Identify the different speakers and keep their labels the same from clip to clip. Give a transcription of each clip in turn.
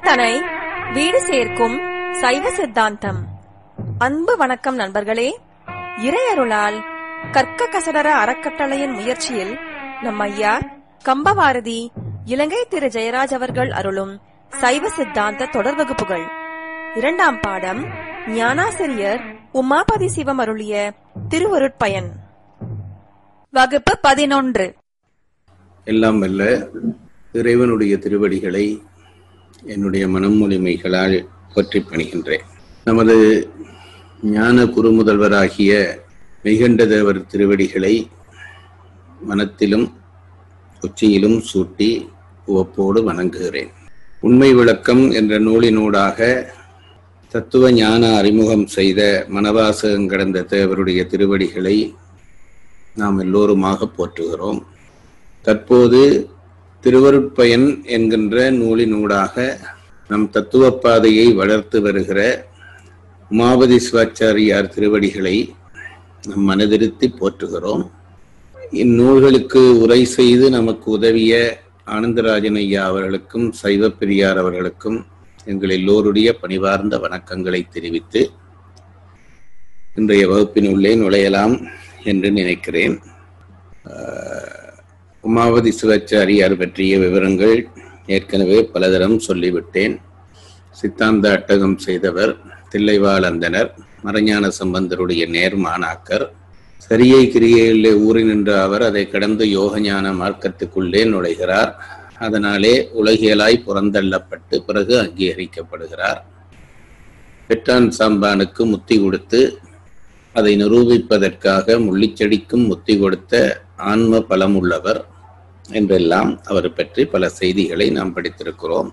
Speaker 1: சிந்தனை வீடு சேர்க்கும் சைவ சித்தாந்தம். அன்பு வணக்கம் நண்பர்களே. இறையருளால் கற்க கசடர அறக்கட்டளையின் முயற்சியில் நம் ஐயா கம்பவாரதி இலங்கை திரு ஜெயராஜ் அவர்கள் அருளும் சைவ சித்தாந்த தொடர் வகுப்புகள். 2ஆம் பாடம் ஞானாசிரியர் உமாபதி சிவம் அருளிய திருவருட்பயன். வகுப்பு 11.
Speaker 2: எல்லாம் வல்ல இறைவனுடைய திருவடிகளை என்னுடைய மனமொழிமைகளால் போற்றி பணிகின்றேன். நமது ஞான குருமுதல்வராகிய மெய்கண்டதேவர் திருவடிகளை மனத்திலும் உச்சியிலும் சூட்டி உவப்போடு வணங்குகிறேன். உண்மை விளக்கம் என்ற நூலினூடாக தத்துவ ஞான அறிமுகம் செய்த மனவாசகம் கடந்த தேவருடைய திருவடிகளை நாம் எல்லோருமாக போற்றுகிறோம். தற்போது திருவருட்பயன் என்கின்ற நூலினூடாக நம் தத்துவ பாதையை வளர்த்து வருகிற உமாபதி சிவாச்சாரியார் திருவடிகளை நம் மனதிருத்தி போற்றுகிறோம். இந்நூல்களுக்கு உரை செய்து நமக்கு உதவிய ஆனந்தராஜன் ஐயா அவர்களுக்கும் சைவ பெரியார் அவர்களுக்கும் எங்கள் எல்லோருடைய பணிவார்ந்த வணக்கங்களை தெரிவித்து இன்றைய வகுப்பினுள்ளே நுழையலாம் என்று நினைக்கிறேன். உமாபதி சிவாச்சாரியார் பற்றிய விவரங்கள் ஏற்கனவே பலதரம் சொல்லிவிட்டேன். சித்தாந்த அட்டகம் செய்தவர், தில்லைவாழந்தனர், மறைஞான சம்பந்தருடைய நேர்மாணாக்கர். சரியை கிரியையிலே ஊறி நின்ற அவர் அதை கடந்து யோக ஞான மார்க்கத்துக்குள்ளே நுழைகிறார். அதனாலே உலகியலாய் புறந்தள்ளப்பட்டு பிறகு அங்கீகரிக்கப்படுகிறார். பெற்றான் சாம்பானுக்கு முத்தி கொடுத்து அதை நிரூபிப்பதற்காக முள்ளிச்செடிக்கும் முத்தி கொடுத்த ஆன்ம பலம் உள்ளவர் என்றெல்லாம் அவர் பற்றி பல செய்திகளை நாம் படித்திருக்கிறோம்.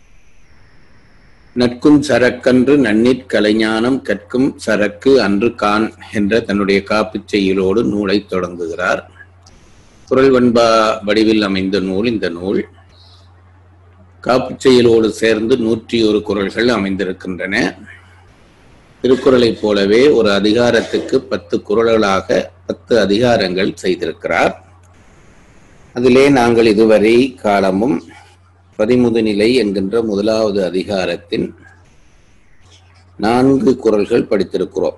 Speaker 2: நட்கும் சரக்கன்று நன்னீர் கலைஞானம் கற்கும் சரக்கு அன்று கான் என்ற தன்னுடைய காப்புச் செய்யுளோடு நூலை தொடங்குகிறார். குறள் வெண்பா வடிவில் அமைந்த நூல் இந்த நூல். காப்புச் செய்யுளோடு சேர்ந்து 101 குறள்கள் அமைந்திருக்கின்றன. திருக்குறளைப் போலவே ஒரு அதிகாரத்துக்கு 10 குறள்களாக 10 அதிகாரங்கள் செய்திருக்கிறார். அதிலே நாங்கள் இதுவரை காலமும் 13 நிலை என்கின்ற 1வது அதிகாரத்தின் 4 குறள்கள் படித்திருக்கிறோம்.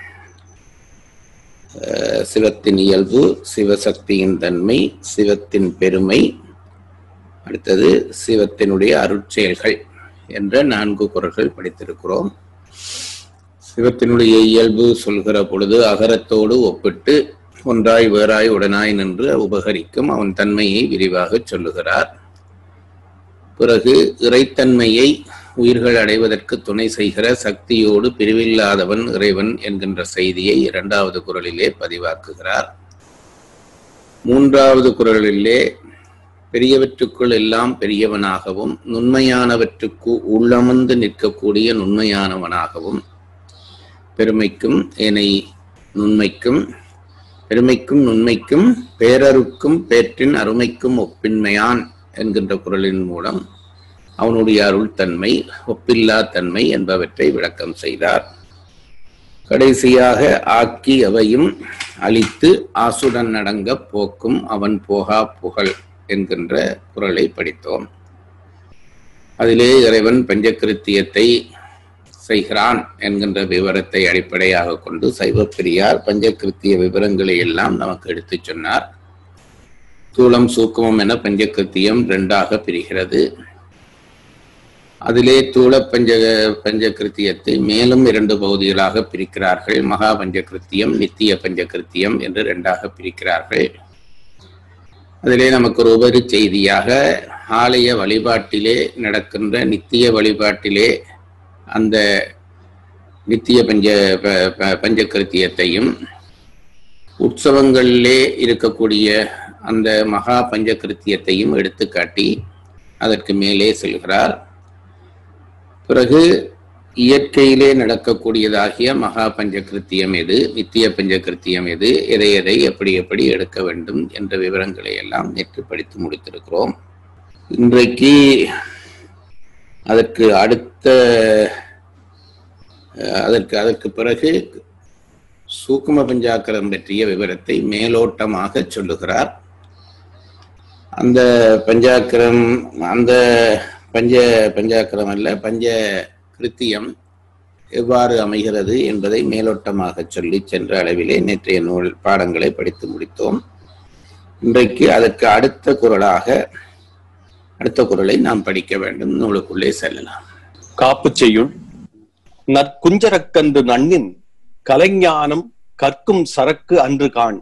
Speaker 2: சிவத்தின் இயல்பு, சிவசக்தியின் தன்மை, சிவத்தின் பெருமை, அடுத்தது சிவத்தினுடைய அருட்செயல்கள் என்ற 4 குறள்கள் படித்திருக்கிறோம். சிவத்தினுடைய இயல்பு சொல்கிற பொழுது அகரத்தோடு ஒப்பிட்டு ஒன்றாய் வேறாய் உடனாய் நின்று உபகரிக்கும் அவன் தன்மையை விரிவாக சொல்லுகிறார். பிறகு இறைத்தன்மையை உயிர்கள் அடைவதற்கு துணை செய்கிற சக்தியோடு பிரிவில்லாதவன் இறைவன் என்கின்ற செய்தியை 2வது குறளிலே பதிவாக்குகிறார். 3வது குறளிலே பெரியவற்றுக்குள் எல்லாம் பெரியவனாகவும் நுண்மையானவற்றுக்கு உள்ளமர்ந்து நிற்கக்கூடிய நுண்மையானவனாகவும் பெருமைக்கும் ஏனை நுண்மைக்கும் பெருமைக்கும் நுண்மைக்கும் பேரருக்கும் பேற்றின் அருமைக்கும் ஒப்பின்மையான் என்கின்ற குறளின் மூலம் அவனுடைய அருள் தன்மை, ஒப்பில்லா தன்மை என்பவற்றை விளக்கம் செய்தார். கடைசியாக ஆக்கி அவையும் அழித்து ஆசுடன் அடங்க போக்கும் அவன் போகா புகழ் என்கின்ற குறளை படித்தோம். அதிலே இறைவன் பஞ்சகிருத்தியத்தை செய்கிறான் என்கின்ற விவரத்தை அடிப்படையாக கொண்டு சைவ பெரியார் பஞ்சகிருத்திய விவரங்களை எல்லாம் நமக்கு எடுத்து சொன்னார். தூளம் சூக்குமம் என பஞ்சகிருத்தியம் 2ஆக பிரிகிறது. அதிலே தூள பஞ்சகிருத்தியத்தை மேலும் 2 பகுதிகளாக பிரிக்கிறார்கள். மகா பஞ்சகிருத்தியம், நித்திய பஞ்சகிருத்தியம் என்று 2ஆக பிரிக்கிறார்கள். அதிலே நமக்கு ஒரு உபரி செய்தியாக ஆலய வழிபாட்டிலே நடக்கின்ற நித்திய வழிபாட்டிலே அந்த நித்திய பஞ்சகிருத்தியத்தையும் உற்சவங்களிலே இருக்கக்கூடிய அந்த மகா பஞ்சகிருத்தியத்தையும் எடுத்துக்காட்டி அதற்கு மேலே செல்கிறார். பிறகு இயற்கையிலே நடக்கக்கூடியதாகிய மகா பஞ்சகிருத்தியம் எது, நித்திய பஞ்சகிருத்தியம் எது, எதை எதை எப்படி எப்படி எடுக்க வேண்டும் என்ற விவரங்களை எல்லாம் நேற்று படித்து முடித்திருக்கிறோம். இன்றைக்கு அதற்கு பிறகு சூக்கும பஞ்சாக்கரம் பற்றிய விவரத்தை மேலோட்டமாக சொல்லுகிறார். அந்த பஞ்சாக்கரம், அந்த பஞ்சாக்கரம் அல்ல, பஞ்ச கிருத்தியம் எவ்வாறு அமைகிறது என்பதை மேலோட்டமாக சொல்லி சென்ற அளவிலே நேற்றைய நூல் பாடங்களை படித்து முடித்தோம். இன்றைக்கு அதற்கு அடுத்த குறளை நாம் படிக்க வேண்டும். நூலுக்குள்ளே செல்லலாம்.
Speaker 3: காப்பு செய்யுள் நற்குஞ்சரக்கன்று நன்னின் கலைஞானம் கற்கும் சரக்கு அன்று காண்.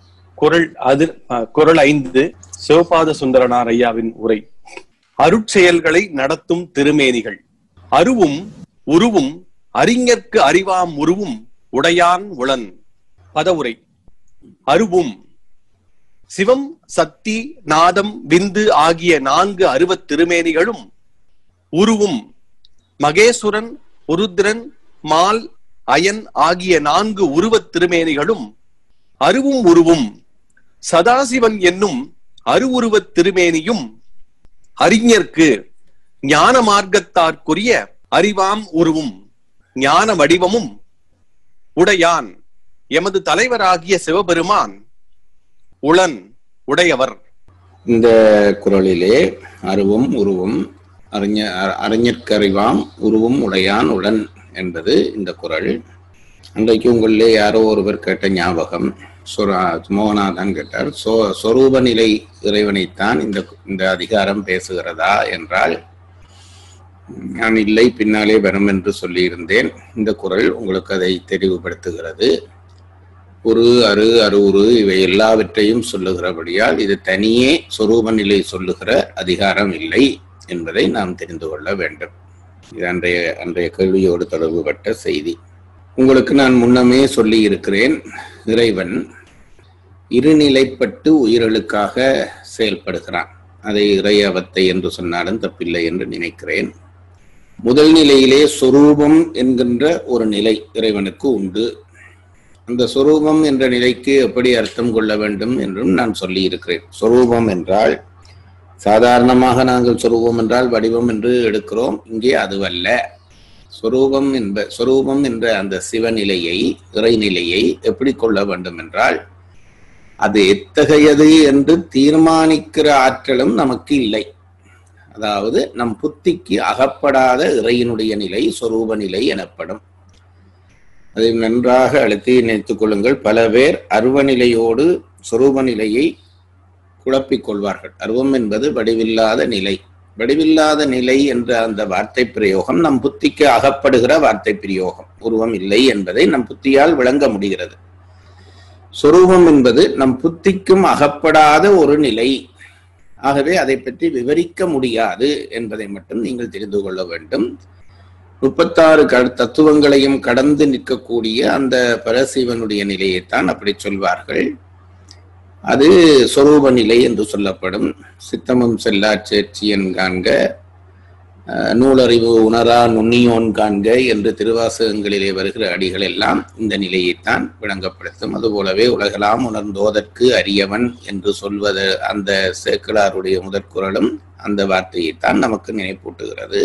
Speaker 3: குறள் 5, சிவபாத சுந்தரனார் ஐயாவின் உரை. அருட்செயல்களை நடத்தும் திருமேனிகள் அருவும் உருவும் அறிஞர்க்கு அறிவாம் உருவும் உடையான் உளன். பதவுரை. அருவும் சிவம், சக்தி, நாதம், விந்து ஆகிய 4 அருவத் திருமேனிகளும், உருவும் மகேசுரன், உருத்திரன், மால், அயன் ஆகிய 4 உருவத் திருமேனிகளும், அருவும் உருவும் சதாசிவன் என்னும் அருவுருவத் திருமேனியும், அறிஞர்க்கு ஞான மார்க்கத்தார்க்குரிய அறிவாம் உருவும் ஞான வடிவமும் உடையான் எமது தலைவராகிய சிவபெருமான் உளன் உடையவர்.
Speaker 2: இந்த குறளிலே அருவும் உருவும் அறிஞர்க்கறிவாம் உருவும் உடையான் உளன் என்பது இந்த குறள். அன்றைக்கு உங்களிலே யாரோ ஒருவர் கேட்ட ஞாபகம், மோகனாதான் கேட்டார், சொரூப நிலை இறைவனைத்தான் இந்த அதிகாரம் பேசுகிறதா என்றால், நான் இல்லை, பின்னாலே வரும் என்று சொல்லியிருந்தேன். இந்த குறள் உங்களுக்கு அதை தெளிவுபடுத்துகிறது. அருவுரு இவை எல்லாவற்றையும் சொல்லுகிறபடியால் இது தனியே சொரூப நிலை சொல்லுகிற அதிகாரம் இல்லை என்பதை நாம் தெரிந்து கொள்ள வேண்டும். இது அன்றைய கேள்வியோடு தொடர்புபட்ட செய்தி. உங்களுக்கு நான் முன்னமே சொல்லி இருக்கிறேன், இறைவன் இருநிலைப்பட்டு உயிர்களுக்காக செயல்படுகிறான். அதை இறை அவத்தை என்று சொன்னாலும் தப்பில்லை என்று நினைக்கிறேன். முதல் நிலையிலே சொரூபம் என்கின்ற ஒரு நிலை இறைவனுக்கு உண்டு. அந்த சொரூபம் என்ற நிலைக்கு எப்படி அர்த்தம் கொள்ள வேண்டும் என்றும் நான் சொல்லி இருக்கிறேன். சொரூபம் என்றால் சாதாரணமாக நாங்கள் சொரூபம் என்றால் வடிவம் என்று எடுக்கிறோம். இங்கே அதுவல்ல. சொரூபம் என்ற அந்த சிவநிலையை, இறைநிலையை எப்படி கொள்ள வேண்டும் என்றால், அது எத்தகையது என்று தீர்மானிக்கிற ஆற்றலும் நமக்கு இல்லை. அதாவது நம் புத்திக்கு அகப்படாத இறையினுடைய நிலை சொரூப நிலை எனப்படும். அதை நன்றாக அழுத்தி நினைத்துக் கொள்ளுங்கள். பல பேர் அருவ நிலையோடு சொரூப நிலையை குழப்பிக் கொள்வார்கள். அருவம் என்பது வடிவில்லாத நிலை. வடிவில்லாத நிலை என்ற அந்த வார்த்தை பிரயோகம் நம் புத்திக்கு அகப்படுகிற வார்த்தை பிரயோகம். உருவம் இல்லை என்பதை நம் புத்தியால் விளங்க முடிகிறது. சொரூபம் என்பது நம் புத்திக்கும் அகப்படாத ஒரு நிலை. ஆகவே அதை பற்றி விவரிக்க முடியாது என்பதை மட்டும் நீங்கள் தெரிந்து கொள்ள வேண்டும். 36 தத்துவங்களையும் கடந்து நிற்கக்கூடிய அந்த பரசிவனுடைய நிலையைத்தான் அப்படி சொல்வார்கள். அது சொரூப நிலை என்று சொல்லப்படும். சித்தமும் செல்லா சேர்ச்சியன் காண்க, நூலறிவு உணரா நுண்ணியோன் காண்க என்று திருவாசகங்களிலே வருகிற அடிகள் எல்லாம் இந்த நிலையைத்தான் விளங்கப்படுத்தும். அதுபோலவே உலகெல்லாம் உணர்ந்தோதற்கு அரியவன் என்று சொல்வது அந்த சேக்கிழாருடைய முதற்குறளும் அந்த வார்த்தையைத்தான் நமக்கு நினைப்பூட்டுகிறது.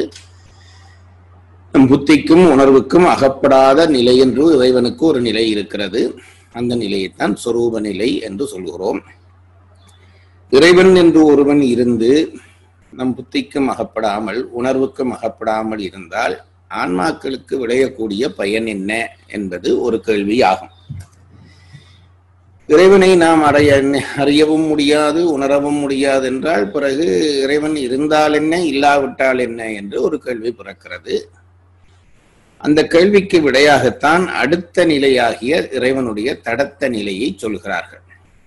Speaker 2: நம் புத்திக்கும் உணர்வுக்கும் அகப்படாத நிலை என்று இறைவனுக்கு ஒரு நிலை இருக்கிறது. அந்த நிலையைத்தான் சொரூப நிலை என்று சொல்கிறோம். இறைவன் என்று ஒருவன் இருந்து நம் புத்திக்கும் அகப்படாமல் உணர்வுக்கும் அகப்படாமல் இருந்தால் ஆன்மாக்களுக்கு விளையக்கூடிய பயன் என்ன என்பது ஒரு கேள்வியாகும். இறைவனை நாம் அறியவும் முடியாது, உணரவும் முடியாது என்றால் பிறகு இறைவன் இருந்தால் என்ன, இல்லாவிட்டால் என்ன என்று ஒரு கேள்வி பிறக்கிறது. அந்த கேள்விக்கு விடையாகத்தான் அடுத்த நிலையாகிய இறைவனுடைய தடத்த நிலையை சொல்கிறார்கள்.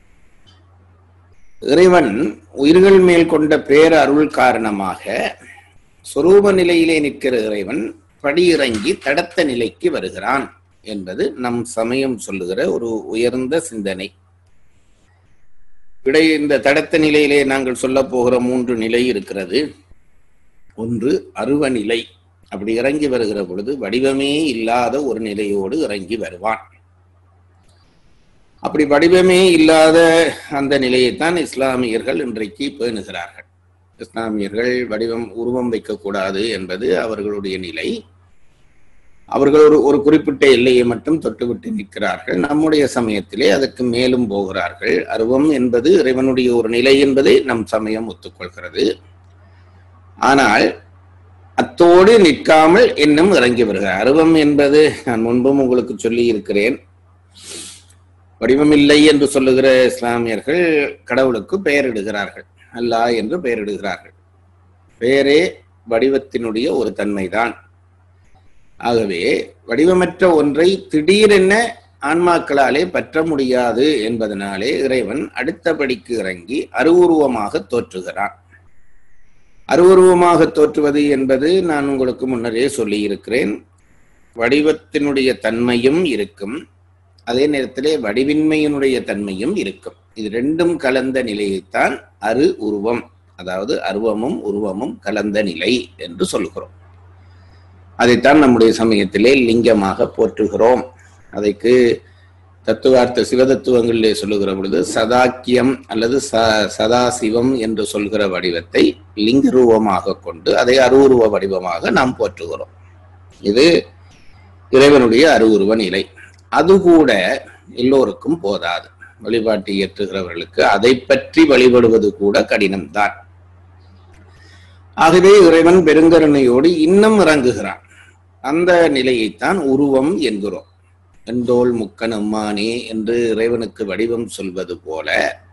Speaker 2: இறைவன் உயிர்கள் மேல் கொண்ட பேர அருள் காரணமாக சொரூப நிலையிலே நிற்கிற இறைவன் படியிறங்கி தடத்த நிலைக்கு வருகிறான் என்பது நம் சமயம் சொல்லுகிற ஒரு உயர்ந்த சிந்தனை. இந்த தடத்த நிலையிலே நாங்கள் சொல்ல போகிற 3 நிலை இருக்கிறது. ஒன்று அருவ நிலை. அப்படி இறங்கி வருகிற பொழுது வடிவமே இல்லாத ஒரு நிலையோடு இறங்கி வருவான். அப்படி வடிவமே இல்லாத அந்த நிலையைத்தான் இஸ்லாமியர்கள் இன்றைக்கு பேணுகிறார்கள். இஸ்லாமியர்கள் உருவம் வைக்கக்கூடாது என்பது அவர்களுடைய நிலை. அவர்கள் ஒரு குறிப்பிட்ட எல்லையை மட்டும் தொட்டுவிட்டு நிற்கிறார்கள். நம்முடைய சமயத்திலே அதற்கு மேலும் போகிறார்கள். அருவம் என்பது இறைவனுடைய ஒரு நிலை என்பதை நம் சமயம் ஒத்துக்கொள்கிறது. ஆனால் அத்தோடு நிற்காமல் இன்னும் இறங்கி வருகிறார். அருவம் என்பது நான் முன்பும் உங்களுக்கு சொல்லி இருக்கிறேன். வடிவமில்லை என்று சொல்லுகிற இஸ்லாமியர்கள் கடவுளுக்கு பெயரிடுகிறார்கள், அல்லாஹ் என்று பெயரிடுகிறார்கள். பெயரே வடிவத்தினுடைய ஒரு தன்மைதான். ஆகவே வடிவமற்ற ஒன்றை திடீரென ஆன்மாக்களாலே பற்ற முடியாது என்பதனாலே இறைவன் அடுத்தபடிக்கு இறங்கி அருவுருவமாக தோற்றுகிறான். அருவுருவமாக தோற்றுவது என்பது நான் உங்களுக்கு முன்னரே சொல்லி இருக்கிறேன். வடிவத்தினுடைய தன்மையும் இருக்கும், அதே நேரத்திலே வடிவின்மையினுடைய தன்மையும் இருக்கும். இது ரெண்டும் கலந்த நிலையைத்தான் அரு உருவம், அதாவது அருவமும் உருவமும் கலந்த நிலை என்று சொல்கிறோம். அதைத்தான் நம்முடைய சமயத்திலே லிங்கமாக போற்றுகிறோம். அதைக்கு தத்துவார்த்த சிவதத்துவங்களிலே சொல்லுகிற பொழுது சதாக்கியம் அல்லது சதாசிவம் என்று சொல்கிற வடிவத்தை லிங்க ரூபமாக கொண்டு அதை அருவுருவ வடிவமாக நாம் போற்றுகிறோம். இது இறைவனுடைய அருவுருவ நிலை. அது கூட எல்லோருக்கும் போதாது. வழிபாட்டை ஏற்றுகிறவர்களுக்கு அதை பற்றி வழிபடுவது கூட கடினம்தான். ஆகவே இறைவன் பெருங்கருணையோடு இன்னும் இறங்குகிறான். அந்த நிலையைத்தான் உருவம் என்கிறோம். எந்தோள் முக்கன் அம்மானே என்று இறைவனுக்கு வடிவம் சொல்வது போல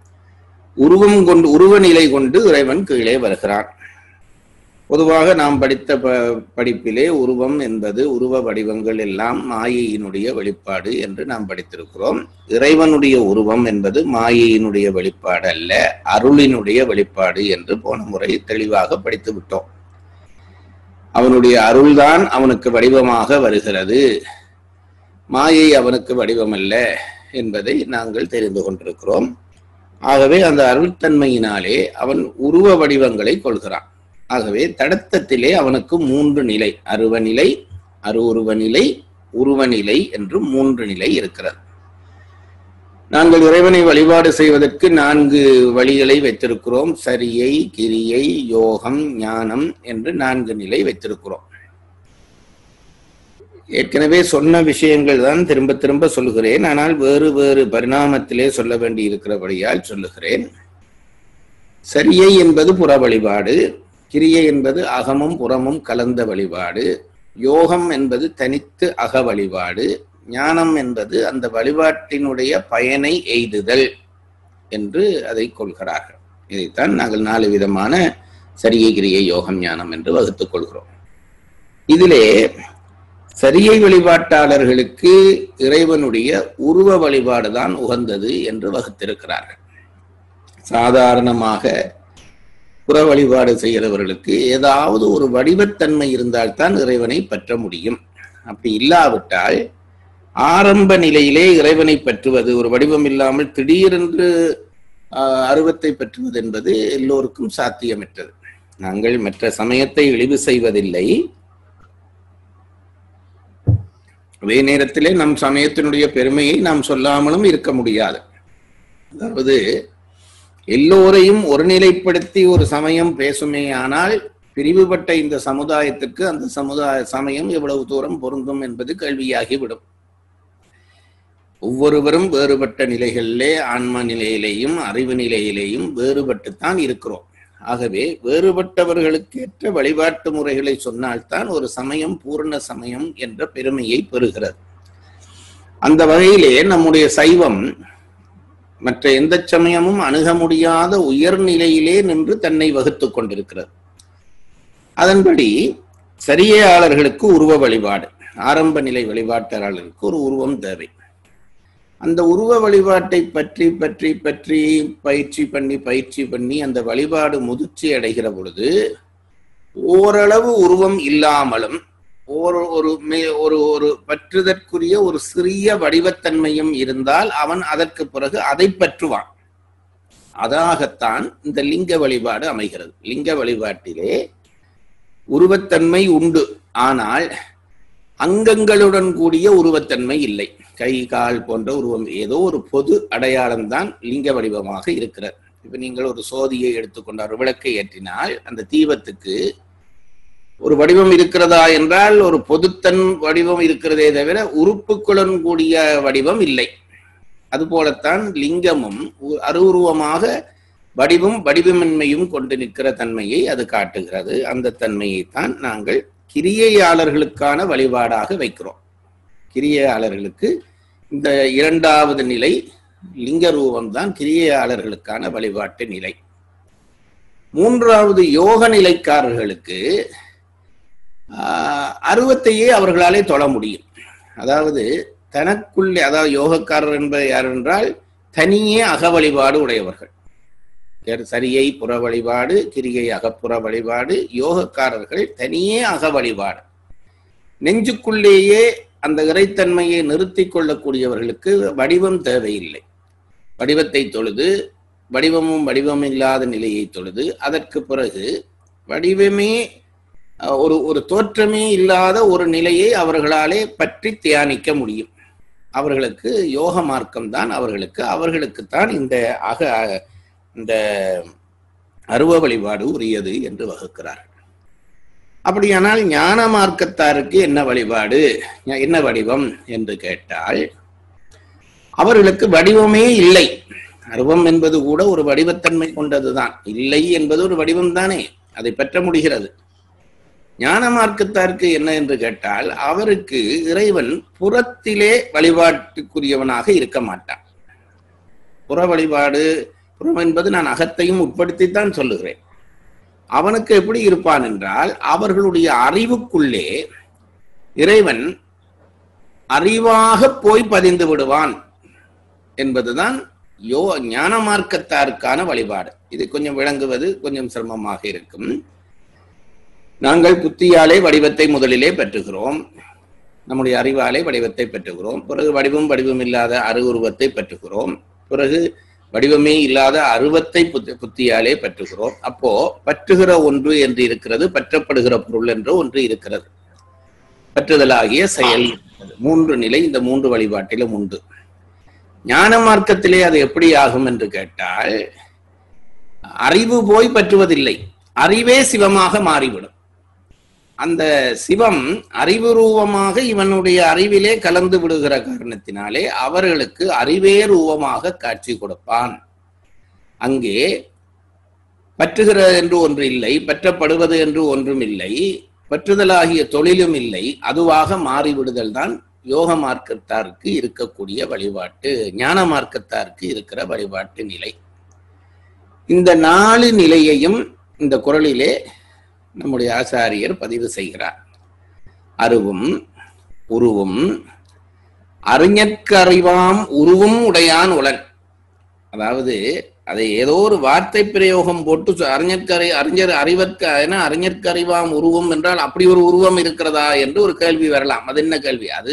Speaker 2: உருவ நிலை கொண்டு இறைவன் கீழே வருகிறான். பொதுவாக நாம் படித்த படிப்பிலே உருவம் என்பது உருவ வடிவங்கள் எல்லாம் மாயையினுடைய வெளிப்பாடு என்று நாம் படித்திருக்கிறோம். இறைவனுடைய உருவம் என்பது மாயையினுடைய வெளிப்பாடு அல்ல, அருளினுடைய வெளிப்பாடு என்று போன முறை தெளிவாக படித்து விட்டோம். அவனுடைய அருள்தான் அவனுக்கு வடிவமாக வருகிறது, மாயை அவனுக்கு வடிவமல்ல என்பதை நாங்கள் தெரிந்து கொண்டிருக்கிறோம். ஆகவே அந்த அருள்தன்மையினாலே அவன் உருவ வடிவங்களை கொள்கிறான். ஆகவே தடத்தத்திலே அவனுக்கு 3 நிலை, அருவநிலை, அருவுருவ நிலை, உருவநிலை என்று 3 நிலை இருக்கிறது. நாங்கள் இறைவனை வழிபாடு செய்வதற்கு 4 வழிகளை வைத்திருக்கிறோம். சரியை, கிரியை, யோகம், ஞானம் என்று 4 நிலை வைத்திருக்கிறோம். ஏற்கனவே சொன்ன விஷயங்கள் தான் திரும்ப திரும்ப சொல்லுகிறேன். ஆனால் வேறு வேறு பரிணாமத்திலே சொல்ல வேண்டி இருக்கிறபடியால் சொல்லுகிறேன். சரியை என்பது புற வழிபாடு, கிரியை என்பது அகமும் புறமும் கலந்த வழிபாடு, யோகம் என்பது தனித்து அக வழிபாடு, ஞானம் என்பது அந்த வழிபாட்டினுடைய பயனை எய்துதல் என்று அதை கொள்கிறார்கள். இதைத்தான் நாங்கள் 4 விதமான சரியை, கிரியை, யோகம், ஞானம் என்று வகுத்துக் கொள்கிறோம். இதிலே சரியை வழிபாட்டாளர்களுக்கு இறைவனுடைய உருவ வழிபாடுதான் உகந்தது என்று வகுத்திருக்கிறார்கள். சாதாரணமாக புற வழிபாடு செய்கிறவர்களுக்கு ஏதாவது ஒரு வடிவத்தன்மை இருந்தால்தான் இறைவனை பற்ற முடியும். அப்படி இல்லாவிட்டால் ஆரம்ப நிலையிலே இறைவனை பற்றுவது, ஒரு வடிவம் இல்லாமல் திடீரென்று அருவத்தை பற்றுவது என்பது எல்லோருக்கும் சாத்தியமற்றது. நாங்கள் மற்ற சமயத்தை இழிவு செய்வதில்லை, அதே நேரத்திலே நம் சமயத்தினுடைய பெருமையை நாம் சொல்லாமலும் இருக்க முடியாது. அதாவது எல்லோரையும் ஒருநிலைப்படுத்தி ஒரு சமயம் பேசுமே ஆனால் பிரிவுபட்ட இந்த சமுதாயத்துக்கு அந்த சமயம் எவ்வளவு தூரம் பொருந்தும் என்பது கேள்வியாகிவிடும். ஒவ்வொருவரும் வேறுபட்ட நிலைகளிலே, ஆன்ம நிலையிலேயும் அறிவு நிலையிலேயும் வேறுபட்டுத்தான் இருக்கிறோம். ஆகவே வேறுபட்டவர்களுக்கு ஏற்ற வழிபாட்டு முறைகளை சொன்னால்தான் ஒரு சமயம் பூர்ண சமயம் என்ற பெருமையை பெறுகிறது. அந்த வகையிலே நம்முடைய சைவம் மற்ற எந்த சமயமும் அணுக முடியாத உயர்நிலையிலே நின்று தன்னை வகுத்துக் கொண்டிருக்கிறது. அதன்படி சரியையாளர்களுக்கு உருவ வழிபாடு, ஆரம்ப நிலை வழிபாட்டாளர்களுக்கு ஒரு உருவம் தேவை. அந்த உருவ வழிபாட்டை பற்றி பற்றி பற்றி பயிற்சி பண்ணி அந்த வழிபாடு முதிர்ச்சி அடைகிற பொழுது ஓரளவு உருவம் இல்லாமலும் ஒரு பற்றுதற்குரிய ஒரு சிறிய வடிவத்தன்மையும் இருந்தால் அவன் அதற்கு பிறகு அதை பற்றுவான். அதாகத்தான் இந்த லிங்க வழிபாடு அமைகிறது. லிங்க வழிபாட்டிலே உருவத்தன்மை உண்டு, ஆனால் அங்கங்களுடன் கூடிய உருவத்தன்மை இல்லை. கை, கால் போன்ற உருவம், ஏதோ ஒரு பொது அடையாளம் தான் லிங்க வடிவமாக இருக்கிறது. இப்ப நீங்கள் ஒரு சோதியை எடுத்துக்கொண்டால், ஒரு விளக்கை ஏற்றினால் அந்த தீபத்துக்கு ஒரு வடிவம் இருக்கிறதா என்றால் ஒரு பொதுத்தன் வடிவம் இருக்கிறதே தவிர உறுப்புகளுடன் கூடிய வடிவம் இல்லை. அதுபோலத்தான் லிங்கமும் அருவுருவமாக வடிவமின்மையும் கொண்டு நிற்கிற தன்மையை அது காட்டுகிறது. அந்த தன்மையைத்தான் நாங்கள் கிரியையாளர்களுக்கான வழிபாடாக வைக்கிறோம். கிரியையாளர்களுக்கு இந்த இரண்டாவது நிலை லிங்க ரூபம்தான் கிரியையாளர்களுக்கான வழிபாட்டு நிலை. மூன்றாவது யோக நிலைக்காரர்களுக்கு அருவத்தையே அவர்களாலே தொழ முடியும். அதாவது தனக்குள்ளே, அதாவது யோகக்காரர் என்பது யார் என்றால் தனியே அக வழிபாடு உடையவர்கள். சரியை புற வழிபாடு, கிரியை அகப்புற வழிபாடு. யோகக்காரர்கள் தனியே அக வழிபாடு. நெஞ்சுக்குள்ளேயே அந்த இறைத்தன்மையை நிறுத்தி கொள்ளக்கூடியவர்களுக்கு வடிவம் தேவையில்லை. வடிவத்தை தொழுது, வடிவம் இல்லாத நிலையை தொழுது, அதற்கு பிறகு வடிவமே ஒரு தோற்றமே இல்லாத ஒரு நிலையை அவர்களாலே பற்றி தியானிக்க முடியும். அவர்களுக்கு யோக மார்க்கம்தான் அவர்களுக்குத்தான் இந்த அருவ வழிபாடு உரியது என்று வகுக்கிறார். அப்படியானால் ஞான மார்க்கத்தாருக்கு என்ன வழிபாடு, என்ன வடிவம் என்று கேட்டால், அவர்களுக்கு வடிவமே இல்லை. அருவம் என்பது கூட ஒரு வடிவத்தன்மை கொண்டதுதான். இல்லை என்பது ஒரு வடிவம் தானே, அதை பெற்ற முடிகிறது. ஞான மார்க்கத்தாருக்கு என்ன என்று கேட்டால், அவருக்கு இறைவன் புறத்திலே வழிபாட்டுக்குரியவனாக இருக்க மாட்டான். புற வழிபாடு, புறம் என்பது நான் அகத்தையும் உட்படுத்தித்தான் சொல்லுகிறேன். அவனுக்கு எப்படி இருப்பான் என்றால், அவர்களுடைய அறிவுக்குள்ளே இறைவன் அறிவாக போய் பதிந்து விடுவான் என்பதுதான் ஞான மார்க்கத்தாருக்கான வழிபாடு. இது கொஞ்சம் விளங்குவது கொஞ்சம் சிரமமாக இருக்கும். நாங்கள் புத்தியாலே வடிவத்தை முதலிலே பெற்றுகிறோம், நம்முடைய அறிவாலே வடிவத்தை பெற்றுகிறோம். பிறகு வடிவம் இல்லாத அருவுருவத்தை பெற்றுகிறோம். பிறகு வடிவமே இல்லாத அருவத்தை புத்தியாலே பெற்றுகிறோம். அப்போ பற்றுகிற ஒன்று என்று இருக்கிறது, பற்றப்படுகிற பொருள் என்று ஒன்று இருக்கிறது. பற்றுதலாகிய செயல், மூன்று நிலை இந்த மூன்று வழிபாட்டிலும் உண்டு. ஞான மார்க்கத்திலே அது எப்படி ஆகும் என்று கேட்டால், அறிவு போய் பற்றுவதில்லை, அறிவே சிவமாக மாறிவிடும். அந்த சிவம் அறிவு ரூபமாக இவனுடைய அறிவிலே கலந்து விடுகிற காரணத்தினாலே அவர்களுக்கு அறிவே ரூபமாக காட்சி கொடுப்பான். அங்கே பற்றுகிற என்று ஒன்று இல்லை, பற்றப்படுவது என்று ஒன்றும் இல்லை, பற்றுதலாகிய தொழிலும் இல்லை. அதுவாக மாறிவிடுதல் தான் யோக மார்க்கத்தாருக்கு இருக்கக்கூடிய வழிபாட்டு, ஞான மார்க்கத்தாருக்கு இருக்கிற வழிபாட்டு நிலை. இந்த 4 நிலையையும் இந்த குறளிலே நம்முடைய ஆசாரியர் பதிவு செய்கிறார். அருவும் உருவும் அறிஞர்க்கு அறிவாம் உருவும் உடையான் உளன். அதாவது அதை ஏதோ ஒரு வார்த்தை பிரயோகம் போட்டு அறிஞர்க்கு அறிவாம் உருவம் என்றால் அப்படி ஒரு உருவம் இருக்கிறதா என்று ஒரு கேள்வி வரலாம். அது என்ன கேள்வி? அது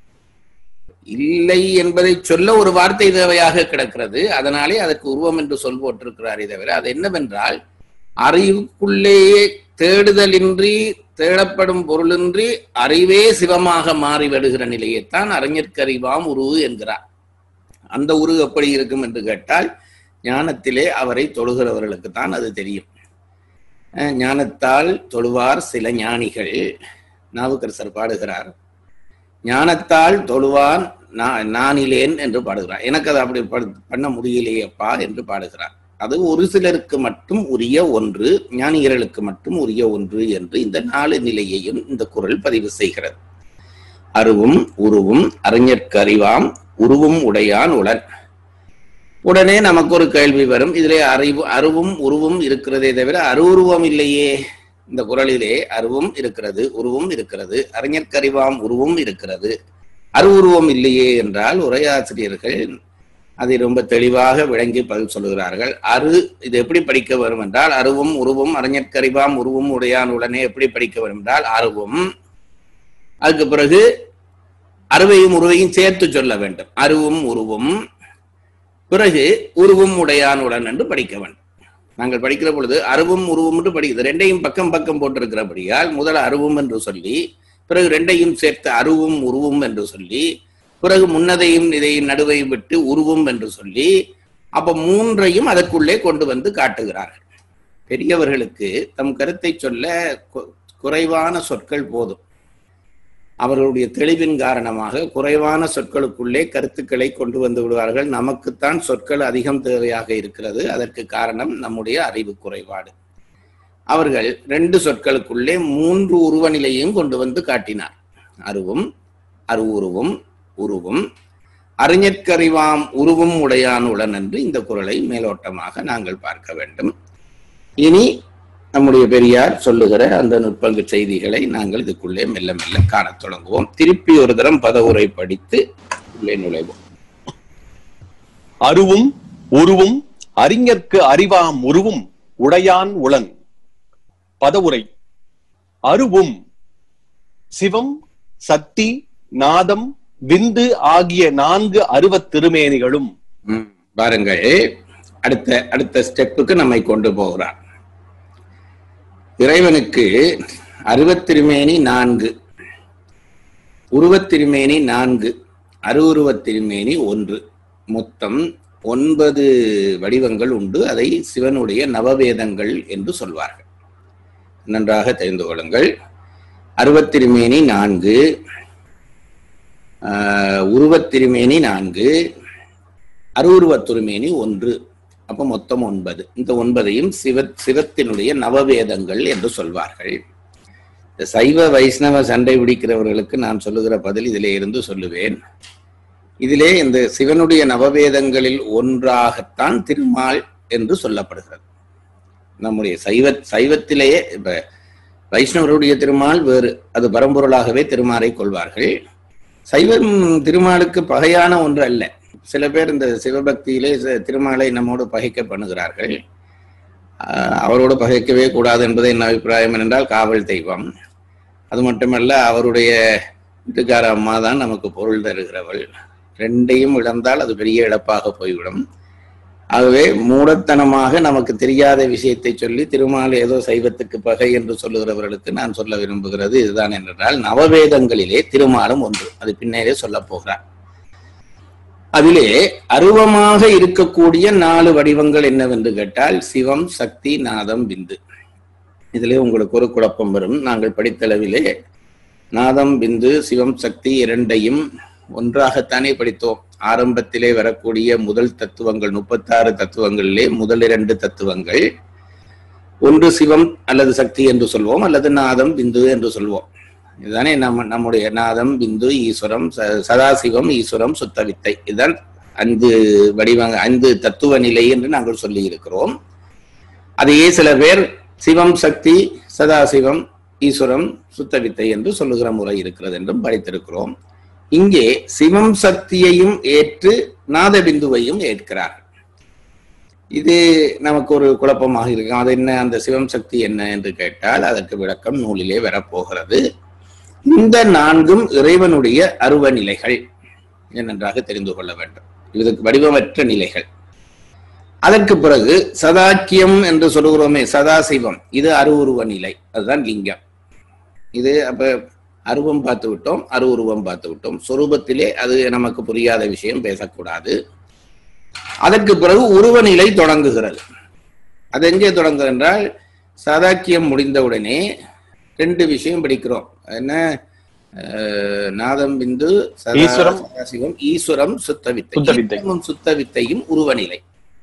Speaker 2: இல்லை என்பதை சொல்ல ஒரு வார்த்தை தேவையாக கிடக்கிறது. அதனாலே அதற்கு உருவம் என்று சொல் போட்டிருக்கிறாரே தவிர அது என்னவென்றால், அறிவுக்குள்ளேயே தேடுதலின்றி, தேடப்படும் பொருளின்றி அறிவே சிவமாக மாறிவிடுகிற நிலையைத்தான் அறிஞர்க்கறிவாம் உருவு என்கிறார். அந்த உரு எப்படி இருக்கும் என்று கேட்டால், ஞானத்திலே அவரை தொழுகிறவர்களுக்கு தான் அது தெரியும். ஞானத்தால் தொழுவார் சில ஞானிகள், நாவுக்கரசர் பாடுகிறார். ஞானத்தால் தொழுவான் நானிலேன் என்று பாடுகிறார். எனக்கு அதை அப்படி பண்ண முடியலையப்பா என்று பாடுகிறார். அது ஒரு சிலருக்கு மட்டும் உரிய ஒன்று, ஞானியர்களுக்கு மட்டும் உரிய ஒன்று என்று இந்த 4 நிலையையும் இந்த குறள் பதிவு செய்கிறது. அருவும் உருவும் அறிஞர்க்கு அறிவாம் உருவும் உடையான் உளன். உடனே நமக்கு ஒரு கேள்வி வரும். இதிலே அருவும் உருவும் இருக்கிறதே தவிர அருவுருவம் இல்லையே. இந்த குறளிலே அருவும் இருக்கிறது, உருவும் இருக்கிறது, அறிஞர்க்கறிவாம் உருவும் இருக்கிறது, அருவுருவம் இல்லையே என்றால் உரையாசிரியர்கள் அதை ரொம்ப தெளிவாக விளங்கி பதில் சொல்லுகிறார்கள். இது எப்படி படிக்க வரும் என்றால், அருவும் உருவும் அறிஞர்க்கறிவாம் உருவும் உடையான் உடனே எப்படி படிக்க வரும் என்றால், அருவும், அதுக்கு பிறகு அருவையும் உருவையும் சேர்த்து சொல்ல வேண்டும். அருவும் உருவும், பிறகு உருவும் உடையான் உடன் என்று படிக்க வேண்டும். நாங்கள் படிக்கிற பொழுது அருவும் உருவும் என்று படிக்கிறது. ரெண்டையும் பக்கம் பக்கம் போட்டிருக்கிறபடியால் முதல் அருவும் என்று சொல்லி, பிறகு ரெண்டையும் சேர்த்து அருவும் உருவும் என்று சொல்லி, பிறகு முன்னதையும் இதையும் நடுவை விட்டு உருவும் என்று சொல்லி, அப்ப 3ஐயும் அதற்குள்ளே கொண்டு வந்து காட்டுகிறார்கள். பெரியவர்களுக்கு தம் கருத்தை சொல்ல குறைவான சொற்கள் போதும். அவர்களுடைய தெளிவின் காரணமாக குறைவான சொற்களுக்குள்ளே கருத்துக்களை கொண்டு வந்து விடுவார்கள். நமக்குத்தான் சொற்கள் அதிகம் தேவையாக இருக்கிறது. அதற்கு காரணம் நம்முடைய அறிவு குறைபாடு. அவர்கள் 2 சொற்களுக்குள்ளே 3 உருவ நிலையையும் கொண்டு வந்து காட்டினார். அருவும், அருவுருவும், உருவும், அறிஞர்க்கறிவாம் உருவும் உடையான் உளன் என்று இந்த குறளை மேலோட்டமாக நாங்கள் பார்க்க வேண்டும். இனி நம்முடைய பெரியார் சொல்லுகிற அந்த நுட்பங்கு செய்திகளை நாங்கள் இதுக்குள்ளே மெல்ல மெல்ல காணத் தொடங்குவோம். திருப்பி ஒரு தரம் பதவுரை படித்து உள்ளே நுழைவோம்.
Speaker 3: அருவும் உருவும் அறிஞர்க்கு அறிவாம் உருவும் உடையான் உளன். பதவுரை. அருவும் சிவம், சக்தி, நாதம், விந்து ஆகிய 4 அருவத் திருமேனிகளும்.
Speaker 2: பாருங்கள், அடுத்த ஸ்டெப்புக்கு நம்மை கொண்டு போகிறார். இறைவனுக்கு அருவத்திருமேனி 4, உருவத்திருமேனி 4, அருவுருவத்திருமேனி 1, மொத்தம் 9 வடிவங்கள் உண்டு. அதை சிவனுடைய நவவேதங்கள் என்று சொல்வார்கள். நன்றாக தெரிந்து கொள்ளுங்கள். அருவத்திருமேனி 4, உருவத்திருமேனி 4, அருவுருவத்திருமேனி 1, அப்ப மொத்தம் 9. இந்த 9ஐயும் சிவத்தினுடைய நவவேதங்கள் என்று சொல்வார்கள். இந்த சைவ வைஷ்ணவ சண்டை பிடிக்கிறவர்களுக்கு நான் சொல்லுகிற பதில் இதிலே இருந்து சொல்லுவேன். இதிலே இந்த சிவனுடைய நவவேதங்களில் ஒன்றாகத்தான் திருமால் என்று சொல்லப்படுகிறது. நம்முடைய சைவத்திலேயே இப்ப வைஷ்ணவருடைய திருமால் வேறு, அது பரம்பொருளாகவே திருமாலை கொள்வார்கள். சைவம் திருமாலுக்கு பகையான ஒன்று அல்ல. சில பேர் இந்த சிவபக்தியிலே திருமாலை நம்மோடு பகைக்க பண்ணுகிறார்கள். அவரோடு பகைக்கவே கூடாது என்பது என்ன அபிப்பிராயம் என்றால் காவல் தெய்வம். அது மட்டுமல்ல, அவருடைய வீட்டுக்கார அம்மா தான் நமக்கு பொருள் தருகிறவள். 2ஐயும் இழந்தால் அது பெரிய இழப்பாக போய்விடும். ஆகவே மூடத்தனமாக நமக்கு தெரியாத விஷயத்தை சொல்லி திருமால் ஏதோ சைவத்துக்கு பகை என்று சொல்லுகிறவர்களுக்கு நான் சொல்ல விரும்புகிறது இதுதான் என்றால், நவவேதங்களிலே திருமாலும் ஒன்று. அது பின்னரே சொல்ல போகிறார். அதிலே அருவமாக இருக்கக்கூடிய 4 வடிவங்கள் என்னவென்று கேட்டால் சிவம், சக்தி, நாதம், விந்து. இதிலே உங்களுக்கு ஒரு குழப்பம் வரும். நாங்கள் படித்தளவிலே நாதம், விந்து, சிவம், சக்தி 2ஐயும் ஒன்றாகத்தானே படித்தோம். ஆரம்பத்திலே வரக்கூடிய முதல் தத்துவங்கள் 36 தத்துவங்களிலே முதல் 2 தத்துவங்கள் ஒன்று சிவம் அல்லது சக்தி என்று சொல்வோம், அல்லது நாதம், விந்து என்று சொல்வோம். இதுதானே நம்முடைய நாதம், பிந்து, ஈஸ்வரம், சதாசிவம், ஈஸ்வரம், சுத்தவித்தை. இதுதான் 5 வடிவங்கள், 5 தத்துவ நிலை என்று நாங்கள் சொல்லி இருக்கிறோம். அதையே சில பேர் சிவம், சக்தி, சதாசிவம், ஈஸ்வரம், சுத்தவித்தை என்று சொல்லுகிற முறை இருக்கிறது என்றும் படித்திருக்கிறோம். இங்கே சிவம் சக்தியையும் ஏற்று நாதபிந்துவையும் ஏற்கிறார்கள். இது நமக்கு ஒரு குழப்பமாக இருக்கும். அது என்ன, அந்த சிவம் சக்தி என்ன என்று கேட்டால் அதற்கு விளக்கம் நூலிலே வரப்போகிறது. இந்த 4ம் இறைவனுடைய அருவ நிலைகள் நன்றாக தெரிந்து கொள்ள வேண்டும். இதற்கு வடிவமற்ற நிலைகள். அதற்கு பிறகு சதாக்கியம் என்று சொல்லுகிறோமே, சதாசிவம், இது அருவுருவ நிலை, அதுதான் லிங்கம். இது அப்ப அருவம் பார்த்து விட்டோம், அருவுருவம் பார்த்து விட்டோம். சொரூபத்திலே அது நமக்கு புரியாத விஷயம் பேசக்கூடாது. அதற்கு பிறகு உருவ நிலை தொடங்குகிறது. அது எங்கே தொடங்குகிறது என்றால், சதாக்கியம் முடிந்தவுடனே 2 விஷயம் படிக்கிறோம். என்ன, நாதம், பிந்து, சதாசிவம், ஈஸ்வரம், சுத்தவித்தை. சுத்தவித்தையும் உருவநிலை.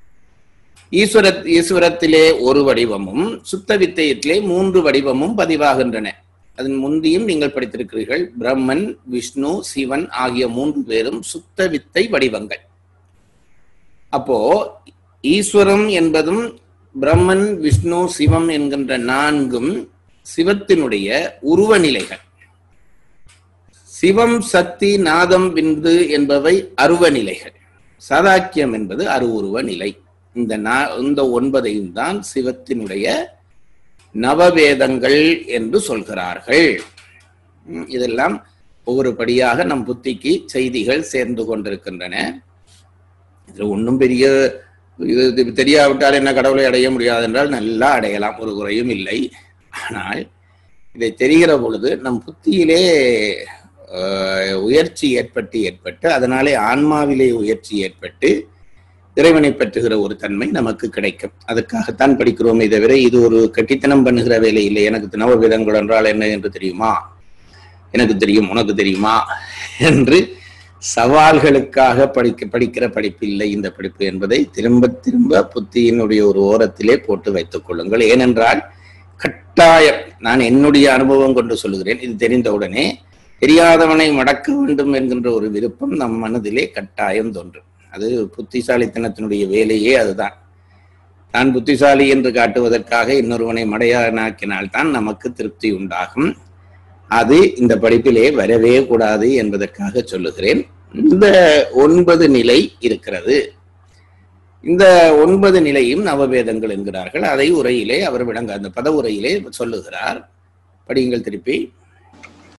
Speaker 2: ஈஸ்வரத்திலே ஒரு வடிவமும் சுத்தவித்தையிலே 3 வடிவமும் பதிவாகின்றன. அதன் முந்தியும் நீங்கள் படித்திருக்கிறீர்கள். பிரம்மன், விஷ்ணு, சிவன் ஆகிய 3 பேரும் சுத்தவித்தை வடிவங்கள். அப்போ ஈஸ்வரம் என்பதும் பிரம்மன், விஷ்ணு, சிவம் என்கின்ற 4ம் சிவத்தினுடைய உருவ நிலைகள். சிவம், சக்தி, நாதம், விந்து என்பவை அருவ நிலைகள். சதாக்கியம் என்பது அருவுருவ நிலை. இந்த 9ஐயும் தான் சிவத்தினுடைய நவவேதங்கள் என்று சொல்கிறார்கள். இதெல்லாம் ஒவ்வொரு படியாக நம் புத்திக்கு செய்திகள் சேர்ந்து கொண்டிருக்கின்றன. இதுல ஒன்றும் பெரிய இது தெரியாவிட்டால் என்ன கடவுளை அடைய முடியாது என்றால் நல்லா அடையலாம், ஒரு குறையும் இல்லை. ஆனால் இதை தெரிகிற பொழுது நம் புத்தியிலே உயர்ச்சி ஏற்பட்டு அதனாலே ஆன்மாவிலே உயர்ச்சி ஏற்பட்டு இறைவனை பற்றுகிற ஒரு தன்மை நமக்கு கிடைக்கும். அதுக்காகத்தான் படிக்கிறோமே தவிர இது ஒரு கட்டித்தனம் பண்ணுகிற வேலை இல்லை. எனக்கு நவவேதங்கள் என்றால் என்ன என்று தெரியுமா எனக்கு தெரியும் உனக்கு தெரியுமா என்று சவால்களுக்காக படிக்கிற படிப்பு இல்லை இந்த படிப்பு என்பதை திரும்ப திரும்ப புத்தியினுடைய ஒரு ஓரத்திலே போட்டு வைத்துக் கொள்ளுங்கள். ஏனென்றால் கட்டாயம், நான் என்னுடைய அனுபவம் கொண்டு சொல்லுகிறேன், இது தெரிந்தவுடனே தெரியாதவனை மடக்க வேண்டும் என்கின்ற ஒரு விருப்பம் நம் மனதிலே கட்டாயம் தோன்றும். அது புத்திசாலித்தனத்தினுடைய வேலையே அதுதான். தான் புத்திசாலி என்று காட்டுவதற்காக இன்னொருவனை மடையனாக்கினால்தான் நமக்கு திருப்தி உண்டாகும். அது இந்த படிப்பிலே வரவே கூடாது என்பதற்காக சொல்லுகிறேன். இந்த 9 நிலை இருக்கிறது. இந்த 9 நிலையும் நவவேதங்கள் என்கிறார்கள். அதை உரையிலே அவர் அந்த பத உரையிலே சொல்லுகிறார். படியுங்கள் திருப்பி.